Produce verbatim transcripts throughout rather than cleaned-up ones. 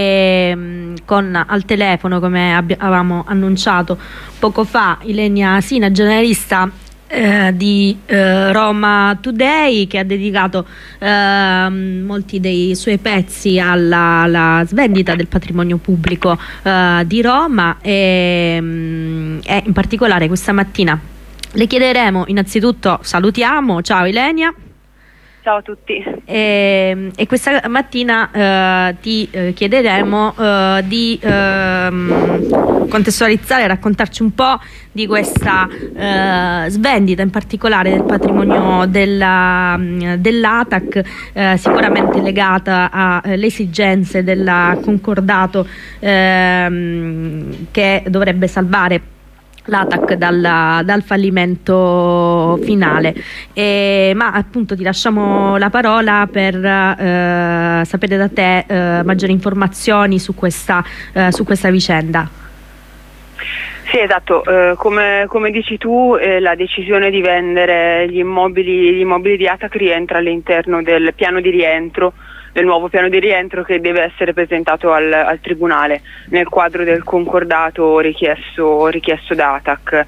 E, con al telefono, come avevamo annunciato poco fa, Ilenia Sina, giornalista eh, di eh, Roma Today, che ha dedicato eh, molti dei suoi pezzi alla, alla svendita del patrimonio pubblico eh, di Roma e, e in particolare questa mattina le chiederemo, innanzitutto salutiamo, ciao Ilenia. Ciao a tutti. E, e questa mattina eh, ti eh, chiederemo eh, di eh, contestualizzare, raccontarci un po' di questa eh, svendita, in particolare del patrimonio della, dell'A T A C, eh, sicuramente legata alle esigenze del concordato eh, che dovrebbe salvare l'A T A C dal, dal fallimento finale. E, ma appunto ti lasciamo la parola per eh, sapere da te eh, maggiori informazioni su questa, eh, su questa vicenda. Sì, esatto, eh, come, come dici tu, eh, la decisione di vendere gli immobili, gli immobili di A T A C rientra all'interno del piano di rientro, del nuovo piano di rientro che deve essere presentato al, al Tribunale nel quadro del concordato richiesto, richiesto da A T A C.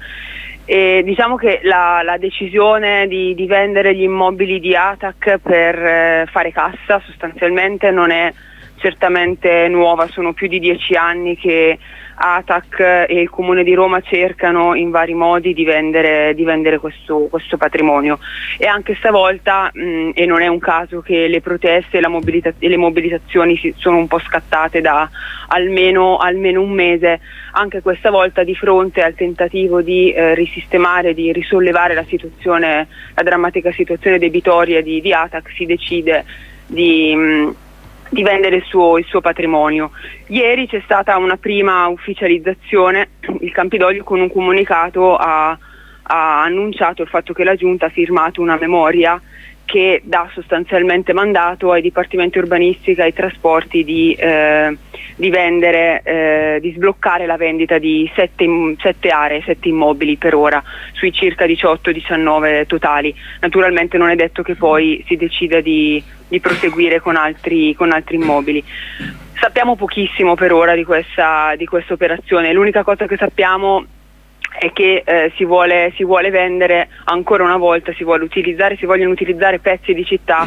E diciamo che la, la decisione di, di vendere gli immobili di A T A C per eh, fare cassa sostanzialmente non è certamente nuova, sono più di dieci anni che A T A C e il Comune di Roma cercano in vari modi di vendere, di vendere questo, questo patrimonio, e anche stavolta, mh, e non è un caso che le proteste e, la mobilita- e le mobilitazioni si, sono un po' scattate da almeno, almeno un mese, anche questa volta di fronte al tentativo di eh, risistemare, di risollevare la situazione, la drammatica situazione debitoria di, di A T A C, si decide di... Mh, di vendere il suo, il suo patrimonio. Ieri c'è stata una prima ufficializzazione, il Campidoglio con un comunicato ha, ha annunciato il fatto che la Giunta ha firmato una memoria che dà sostanzialmente mandato ai dipartimenti urbanistica e ai trasporti di, eh, di vendere, eh, di sbloccare la vendita di sette, sette aree, sette immobili per ora, sui circa diciotto diciannove totali. Naturalmente non è detto che poi si decida di, di proseguire con altri, con altri immobili. Sappiamo pochissimo per ora di questa, di questa operazione, l'unica cosa che sappiamo è che eh, si vuole, si vuole vendere ancora una volta, si vuole utilizzare, si vogliono utilizzare pezzi di città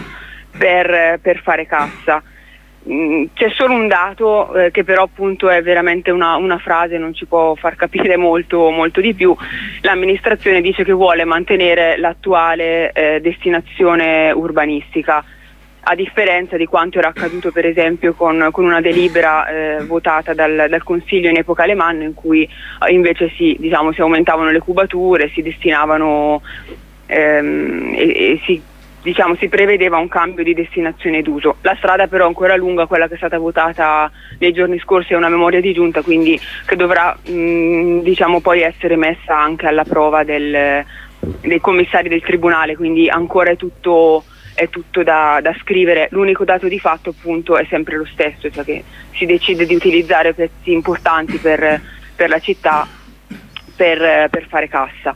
per, per fare cassa. Mm, c'è solo un dato eh, che però appunto è veramente una, una frase, non ci può far capire molto, molto di più. L'amministrazione dice che vuole mantenere l'attuale eh, destinazione urbanistica, a differenza di quanto era accaduto per esempio con, con una delibera eh, votata dal, dal Consiglio in epoca Alemanno, in cui eh, invece si, diciamo, si aumentavano le cubature, si destinavano ehm, e, e si, diciamo, si prevedeva un cambio di destinazione d'uso. La strada però è ancora lunga, quella che è stata votata nei giorni scorsi è una memoria di giunta, quindi che dovrà mh, diciamo, poi essere messa anche alla prova del, dei commissari del Tribunale, quindi ancora è tutto... è tutto da, da scrivere. L'unico dato di fatto appunto è sempre lo stesso, cioè che si decide di utilizzare pezzi importanti per, per la città per, per fare cassa.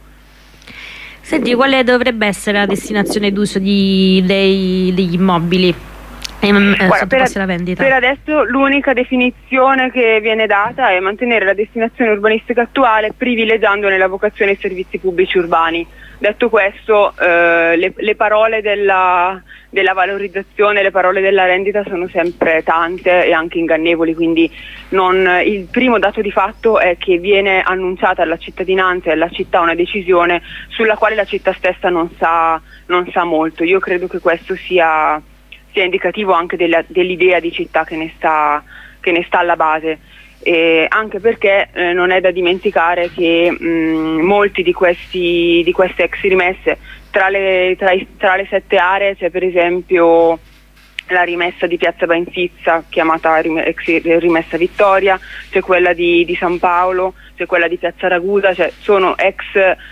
Senti, quale dovrebbe essere la destinazione d'uso di, dei, degli immobili ehm, Guarda, per, la vendita? Per adesso l'unica definizione che viene data è mantenere la destinazione urbanistica attuale privilegiandone la vocazione ai servizi pubblici urbani. Detto questo, eh, le, le parole della, della valorizzazione, le parole della rendita sono sempre tante e anche ingannevoli, quindi non, il primo dato di fatto è che viene annunciata alla cittadinanza e alla città una decisione sulla quale la città stessa non sa, non sa molto. Io credo che questo sia, sia indicativo anche della, dell'idea di città che ne sta, che ne sta alla base. E anche perché eh, non è da dimenticare che mh, molti di, questi, di queste ex rimesse, tra le, tra, i, tra le sette aree c'è per esempio la rimessa di Piazza Bainzizza, chiamata ex rimessa Vittoria, c'è quella di, di San Paolo, c'è quella di Piazza Ragusa, cioè sono ex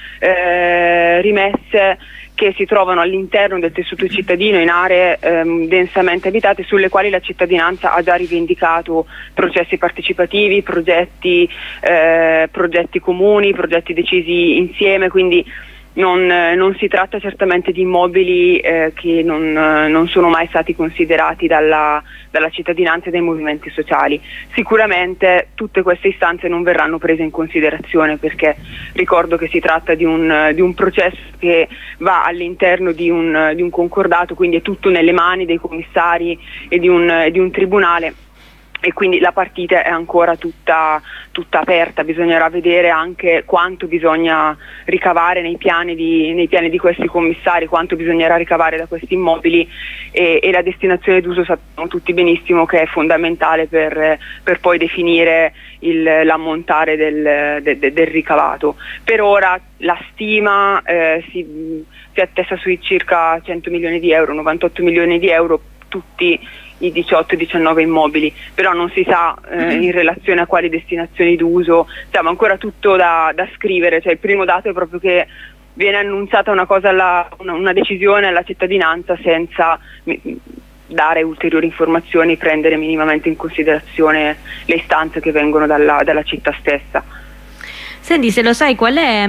eh, rimesse che si trovano all'interno del tessuto cittadino in aree ehm, densamente abitate, sulle quali la cittadinanza ha già rivendicato processi partecipativi, progetti, eh, progetti comuni, progetti decisi insieme, quindi non, non si tratta certamente di immobili eh, che non, non sono mai stati considerati dalla, dalla cittadinanza e dai movimenti sociali. Sicuramente tutte queste istanze non verranno prese in considerazione, perché ricordo che si tratta di un, di un processo che va all'interno di un, di un concordato, quindi è tutto nelle mani dei commissari e di un, di un tribunale, e quindi la partita è ancora tutta, tutta aperta. Bisognerà vedere anche quanto bisogna ricavare nei piani di, nei piani di questi commissari, quanto bisognerà ricavare da questi immobili, e, e la destinazione d'uso sappiamo tutti benissimo che è fondamentale per, per poi definire il, l'ammontare del, de, de, del ricavato. Per ora la stima eh, si, si attesta sui circa cento milioni di euro, novantotto milioni di euro, tutti i diciotto diciannove immobili, però non si sa eh, in relazione a quali destinazioni d'uso, siamo ancora tutto da, da scrivere. Cioè, il primo dato è proprio che viene annunciata una cosa alla, una, una decisione alla cittadinanza senza mi, dare ulteriori informazioni, prendere minimamente in considerazione le istanze che vengono dalla, dalla città stessa. Senti, se lo sai, qual è,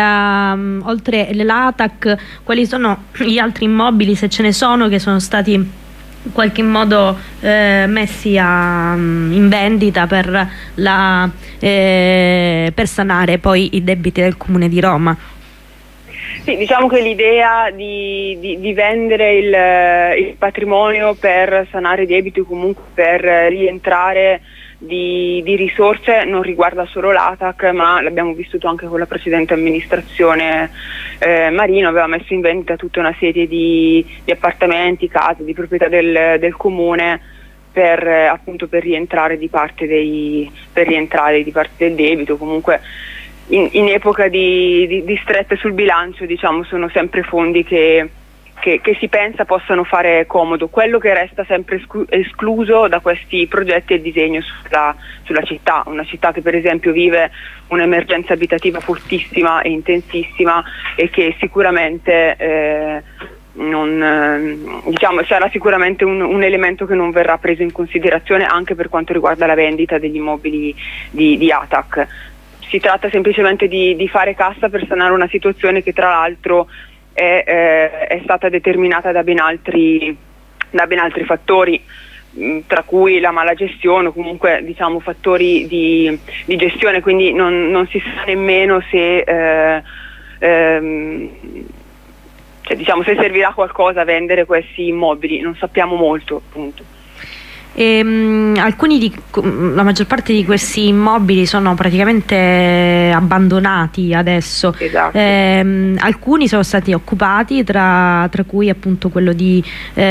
uh, oltre l'A T A C, quali sono gli altri immobili, se ce ne sono, che sono stati in qualche modo eh, messi a, in vendita per, la, eh, per sanare poi i debiti del Comune di Roma? Sì, diciamo che l'idea di, di, di vendere il, il patrimonio per sanare i debiti o comunque per rientrare di, di risorse non riguarda solo l'A T A C, ma l'abbiamo vissuto anche con la precedente amministrazione. eh, Marino aveva messo in vendita tutta una serie di, di appartamenti, case, di proprietà del, del comune per, eh, appunto per rientrare di parte dei, per rientrare di parte del debito. Comunque in, in epoca di, di, di strette sul bilancio, diciamo, sono sempre fondi che Che, che si pensa possano fare comodo. Quello che resta sempre esclu- escluso da questi progetti è il disegno sulla, sulla città, una città che per esempio vive un'emergenza abitativa fortissima e intensissima, e che sicuramente eh, non, eh, diciamo, sarà sicuramente un, un elemento che non verrà preso in considerazione anche per quanto riguarda la vendita degli immobili di, di A T A C. Si tratta semplicemente di, di fare cassa per sanare una situazione che tra l'altro È, eh, è stata determinata da ben altri, da ben altri fattori, mh, tra cui la mala gestione o comunque, diciamo, fattori di, di gestione, quindi non, non si sa nemmeno se, eh, ehm, cioè, diciamo, se servirà a qualcosa a vendere questi immobili, non sappiamo molto, appunto. E, mh, alcuni di, la maggior parte di questi immobili sono praticamente abbandonati adesso. Esatto. E, mh, alcuni sono stati occupati, tra, tra cui appunto quello di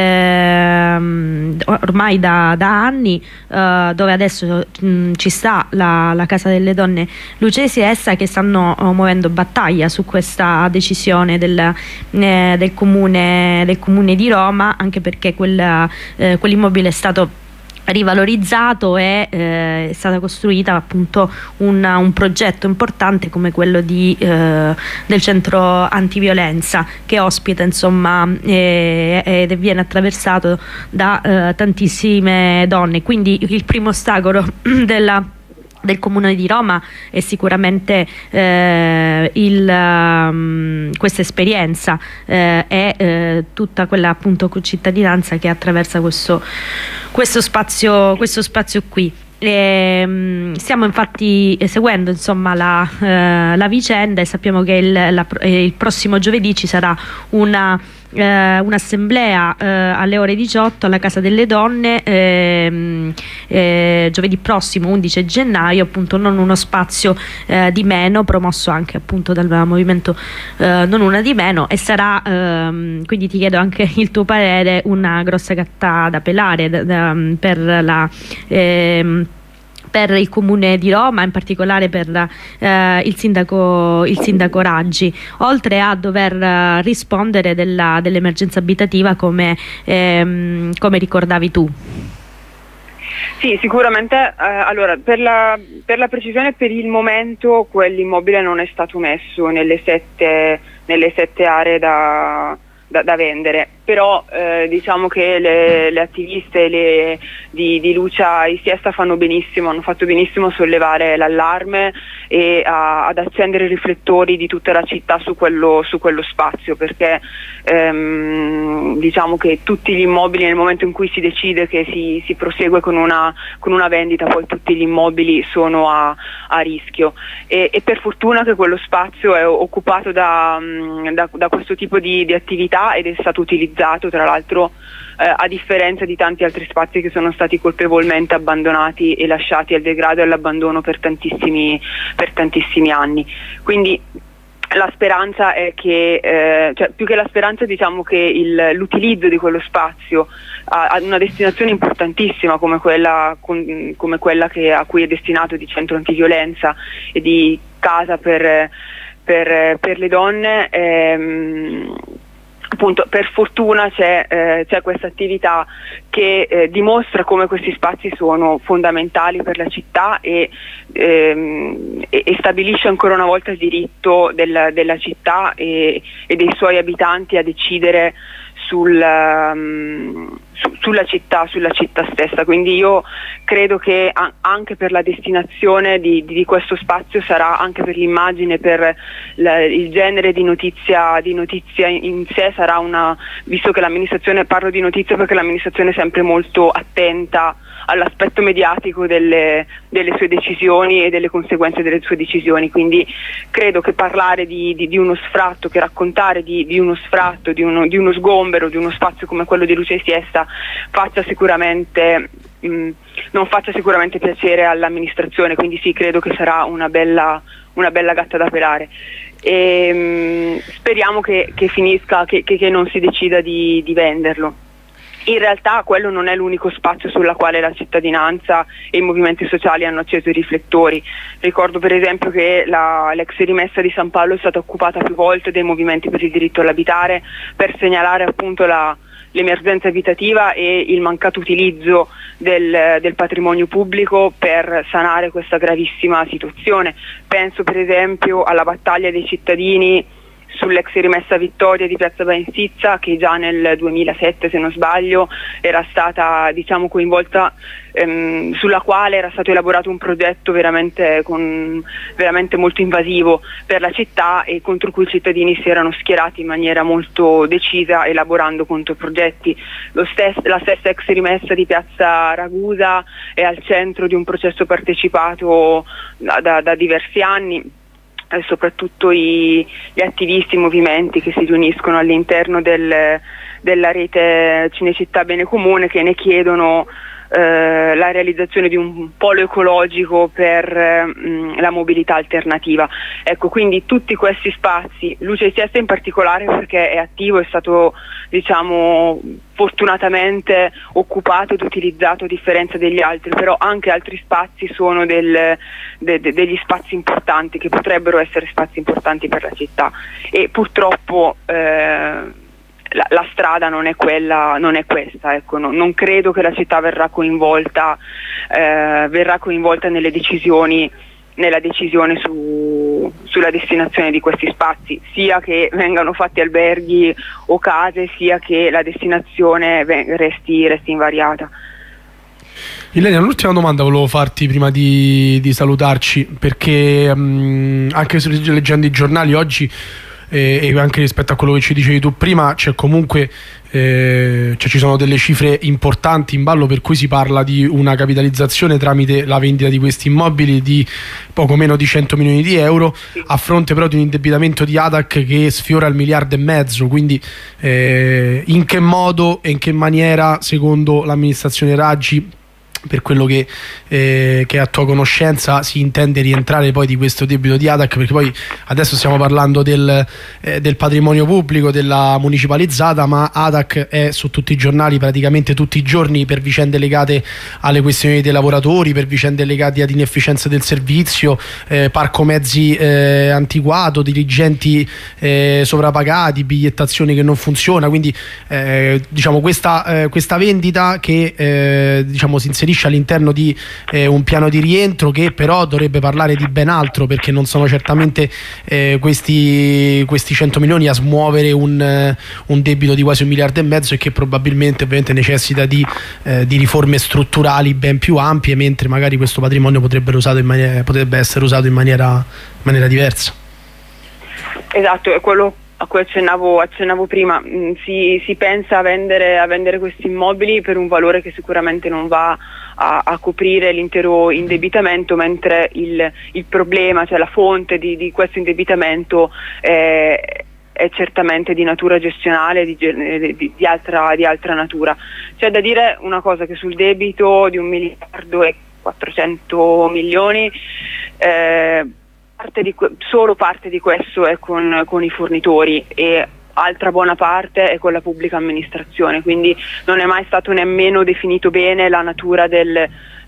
ehm, ormai da, da anni, eh, dove adesso mh, ci sta la, la Casa delle Donne Lucesi e Essa, che stanno oh, muovendo battaglia su questa decisione del, eh, del, comune, del comune di Roma, anche perché quel, eh, quell'immobile è stato rivalorizzato e eh, è stata costruita appunto un, un progetto importante come quello di, eh, del centro antiviolenza, che ospita, insomma, eh, ed viene attraversato da eh, tantissime donne. Quindi il primo ostacolo della del Comune di Roma è sicuramente eh, il, um, questa esperienza eh, e eh, tutta quella appunto cittadinanza che attraversa questo, questo spazio questo spazio qui. E, um, stiamo infatti seguendo, insomma, la, uh, la vicenda, e sappiamo che il, la, il prossimo giovedì ci sarà una Eh, un'assemblea eh, alle ore diciotto alla Casa delle Donne, ehm, eh, giovedì prossimo undici gennaio, appunto Non uno spazio eh, di meno, promosso anche appunto dal movimento eh, Non una di meno, e sarà ehm, quindi ti chiedo anche il tuo parere, una grossa gatta da pelare da, da, per la ehm, per il Comune di Roma, in particolare per eh, il, sindaco, il sindaco Raggi, oltre a dover eh, rispondere della, dell'emergenza abitativa come, ehm, come ricordavi tu. Sì, sicuramente. Eh, allora, per la, per la precisione, per il momento quell'immobile non è stato messo nelle sette, nelle sette aree da, Da, da vendere, però eh, diciamo che le, le attiviste le, di, di Lucha y Siesta fanno benissimo, hanno fatto benissimo a sollevare l'allarme e a, ad accendere i riflettori di tutta la città su quello, su quello spazio, perché ehm, diciamo che tutti gli immobili, nel momento in cui si decide che si, si prosegue con una, con una vendita, poi tutti gli immobili sono a, a rischio e, e per fortuna che quello spazio è occupato da, da, da questo tipo di, di attività ed è stato utilizzato, tra l'altro eh, a differenza di tanti altri spazi che sono stati colpevolmente abbandonati e lasciati al degrado e all'abbandono per tantissimi, per tantissimi anni. Quindi la speranza è che, eh, cioè, più che la speranza, diciamo che il, l'utilizzo di quello spazio ad una destinazione importantissima come quella, con, come quella che, a cui è destinato, di centro antiviolenza e di casa per, per, per le donne, ehm, appunto per fortuna c'è, eh, c'è questa attività che eh, dimostra come questi spazi sono fondamentali per la città e, ehm, e, e stabilisce ancora una volta il diritto del, della città e, e dei suoi abitanti a decidere sul, um, su, sulla città, sulla città stessa. Quindi io credo che a, anche per la destinazione di, di, di questo spazio sarà, anche per l'immagine, per la, il genere di notizia, di notizia in sé, sarà una, visto che l'amministrazione, parlo di notizia perché l'amministrazione è sempre molto attenta all'aspetto mediatico delle, delle sue decisioni e delle conseguenze delle sue decisioni, quindi credo che parlare di, di, di uno sfratto, che raccontare di, di uno sfratto, di uno, di uno sgombero, di uno spazio come quello di Lucha y Siesta faccia sicuramente mh, non faccia sicuramente piacere all'amministrazione, quindi sì, credo che sarà una bella, una bella gatta da pelare. E, mh, speriamo che, che finisca, che, che, che non si decida di, di venderlo. In realtà quello non è l'unico spazio sulla quale la cittadinanza e i movimenti sociali hanno acceso i riflettori. Ricordo per esempio che la, l'ex rimessa di San Paolo è stata occupata più volte dai movimenti per il diritto all'abitare per segnalare appunto la, l'emergenza abitativa e il mancato utilizzo del, del patrimonio pubblico per sanare questa gravissima situazione. Penso per esempio alla battaglia dei cittadini sull'ex rimessa Vittoria di Piazza Bainsizza, che già nel duemilasette, se non sbaglio, era stata, diciamo, coinvolta, ehm, sulla quale era stato elaborato un progetto veramente, con, veramente molto invasivo per la città e contro cui i cittadini si erano schierati in maniera molto decisa, elaborando controprogetti. Lo stesso, la stessa ex rimessa di Piazza Ragusa è al centro di un processo partecipato da, da, da diversi anni. E soprattutto i, gli attivisti, i movimenti che si riuniscono all'interno del, della rete Cinecittà Bene Comune, che ne chiedono eh, la realizzazione di un polo ecologico per mh, la mobilità alternativa. Ecco, quindi tutti questi spazi, Lucha y Siesta in particolare perché è attivo, è stato, diciamo, fortunatamente occupato ed utilizzato a differenza degli altri, però anche altri spazi sono del, de, de, degli spazi importanti, che potrebbero essere spazi importanti per la città, e purtroppo eh, la, la strada non è quella, non è questa, ecco, no, non credo che la città verrà coinvolta, eh, verrà coinvolta nelle decisioni nella decisione su, sulla destinazione di questi spazi, sia che vengano fatti alberghi o case, sia che la destinazione resti, resti invariata. Ilenia, l'ultima domanda volevo farti prima di, di salutarci, perché mh, anche se leggendo i giornali oggi eh, e anche rispetto a quello che ci dicevi tu prima, c'è comunque Eh, cioè ci sono delle cifre importanti in ballo, per cui si parla di una capitalizzazione tramite la vendita di questi immobili di poco meno di cento milioni di euro, a fronte però di un indebitamento di Adac che sfiora il miliardo e mezzo. Quindi eh, in che modo e in che maniera, secondo l'amministrazione Raggi, per quello che, eh, che è a tua conoscenza, si intende rientrare poi di questo debito di Adac? Perché poi adesso stiamo parlando del, eh, del patrimonio pubblico, della municipalizzata, ma Adac è su tutti i giornali praticamente tutti i giorni per vicende legate alle questioni dei lavoratori, per vicende legate ad inefficienza del servizio, eh, parco mezzi eh, antiquato, dirigenti eh, sovrapagati, bigliettazione che non funziona. Quindi eh, diciamo questa, eh, questa vendita che eh, diciamo si inserisce inserisce all'interno di eh, un piano di rientro che però dovrebbe parlare di ben altro, perché non sono certamente eh, questi, questi cento milioni a smuovere un, eh, un debito di quasi un miliardo e mezzo, e che probabilmente ovviamente necessita di, eh, di riforme strutturali ben più ampie, mentre magari questo patrimonio potrebbe, usato in maniera, potrebbe essere usato in maniera, in maniera diversa. Esatto, è quello a cui accennavo, accennavo prima. Mm, si, si pensa a vendere, a vendere questi immobili per un valore che sicuramente non va a, a coprire l'intero indebitamento, mentre il, il problema, cioè la fonte di, di questo indebitamento è, è certamente di natura gestionale, di, di, di, altra, di altra natura. C'è da dire una cosa, che sul debito di un miliardo e quattrocento milioni eh, Parte di, solo parte di questo è con, con i fornitori, e altra buona parte è con la pubblica amministrazione, quindi non è mai stato nemmeno definito bene la natura del,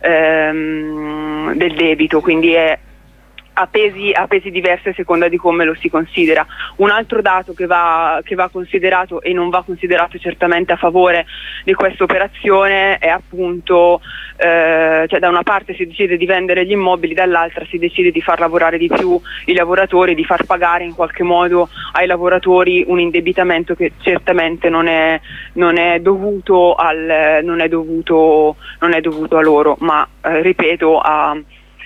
ehm, del debito, quindi è a pesi, a pesi diversi a seconda di come lo si considera. Un altro dato che va, che va considerato, e non va considerato certamente a favore di questa operazione, è appunto eh, cioè da una parte si decide di vendere gli immobili, dall'altra si decide di far lavorare di più i lavoratori, di far pagare in qualche modo ai lavoratori un indebitamento che certamente non è, non è dovuto al, non è dovuto, non è dovuto a loro, ma eh, ripeto a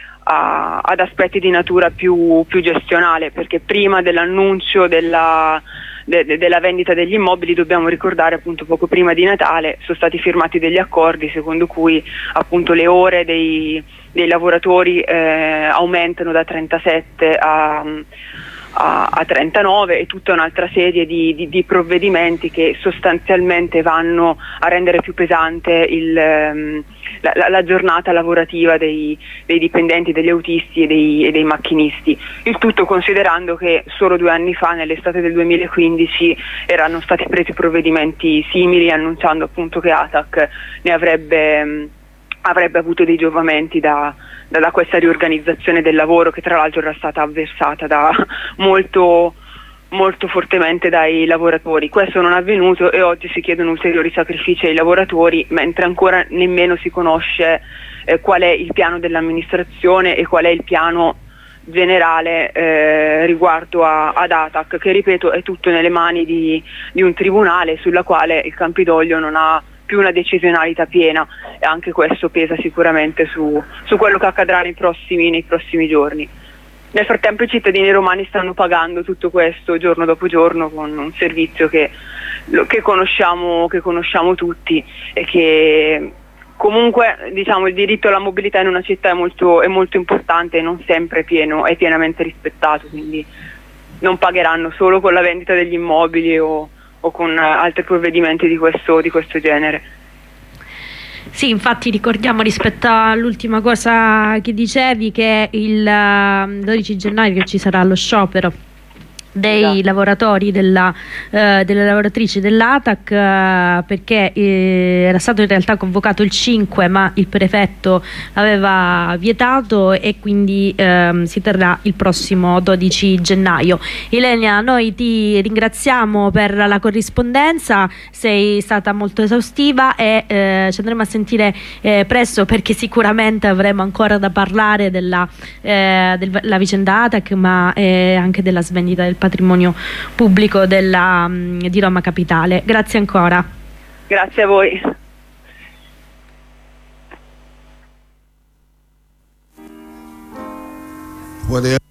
A, ad aspetti di natura più, più gestionale, perché prima dell'annuncio della, de, de, della vendita degli immobili, dobbiamo ricordare, appunto poco prima di Natale sono stati firmati degli accordi secondo cui appunto le ore dei, dei lavoratori eh, aumentano da trentasette a A, a trentanove, e tutta un'altra serie di, di, di provvedimenti che sostanzialmente vanno a rendere più pesante il, um, la, la, la giornata lavorativa dei, dei dipendenti, degli autisti e dei, e dei macchinisti. Il tutto considerando che solo due anni fa, nell'estate del duemilaquindici, erano stati presi provvedimenti simili, annunciando appunto che A T A C ne avrebbe... Um, avrebbe avuto dei giovamenti da, da, da questa riorganizzazione del lavoro, che tra l'altro era stata avversata da molto, molto fortemente dai lavoratori. Questo non è avvenuto e oggi si chiedono ulteriori sacrifici ai lavoratori, mentre ancora nemmeno si conosce eh, qual è il piano dell'amministrazione e qual è il piano generale eh, riguardo a, ad A T A C, che ripeto è tutto nelle mani di, di un tribunale sulla quale il Campidoglio non ha più una decisionalità piena, e anche questo pesa sicuramente su, su quello che accadrà nei prossimi, nei prossimi giorni. Nel frattempo i cittadini romani stanno pagando tutto questo giorno dopo giorno con un servizio che, che, conosciamo, che conosciamo tutti, e che comunque, diciamo, il diritto alla mobilità in una città è molto, è molto importante e non sempre è, pieno, è pienamente rispettato, quindi non pagheranno solo con la vendita degli immobili o o con altri provvedimenti di questo, di questo genere. Sì, infatti ricordiamo, rispetto all'ultima cosa che dicevi, che il dodici gennaio che ci sarà lo sciopero dei esatto. lavoratori della, eh, delle lavoratrici dell'A T A C, eh, perché eh, era stato in realtà convocato il cinque, ma il prefetto aveva vietato, e quindi ehm, si terrà il prossimo dodici gennaio. Ilenia, noi ti ringraziamo per la corrispondenza, sei stata molto esaustiva, e eh, ci andremo a sentire eh, presto, perché sicuramente avremo ancora da parlare della, eh, della vicenda A T A C, ma eh, anche della svendita del patrimonio pubblico della, di Roma Capitale. Grazie ancora. Grazie a voi. What